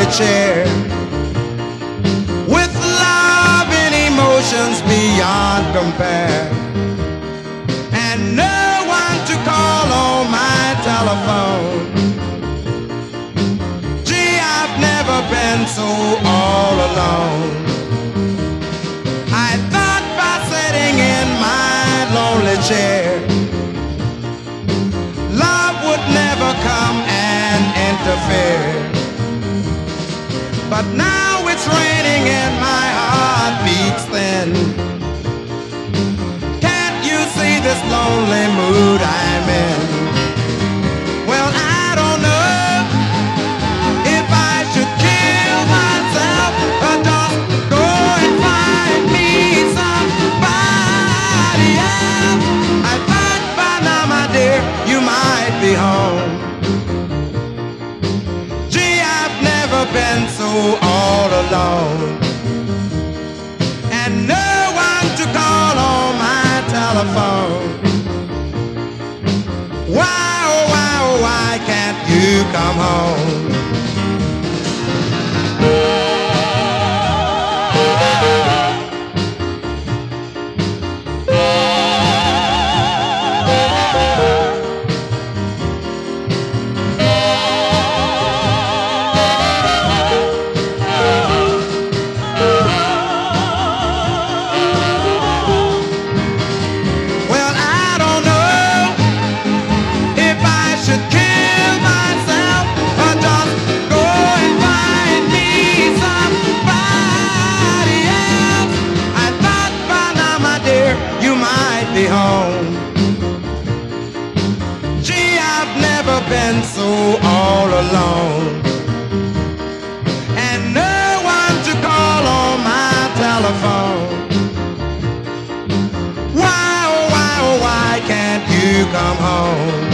chair with love and emotions beyond compare, and no one to call on my telephone. Gee, I've never been so all alone. I thought by sitting in my lonely chair, love would never come and interfere. But now it's raining and my heart beats thin. Can't you see this lonely mood I'm in? Well, I don't know if I should kill myself or just go and find me somebody else. I thought by now, my dear, you might be home. Been so all alone, and no one to call on my telephone. Why, oh why, oh why can't you come home? Home. Gee, I've never been so all alone, and no one to call on my telephone. Why, oh why, oh why can't you come home?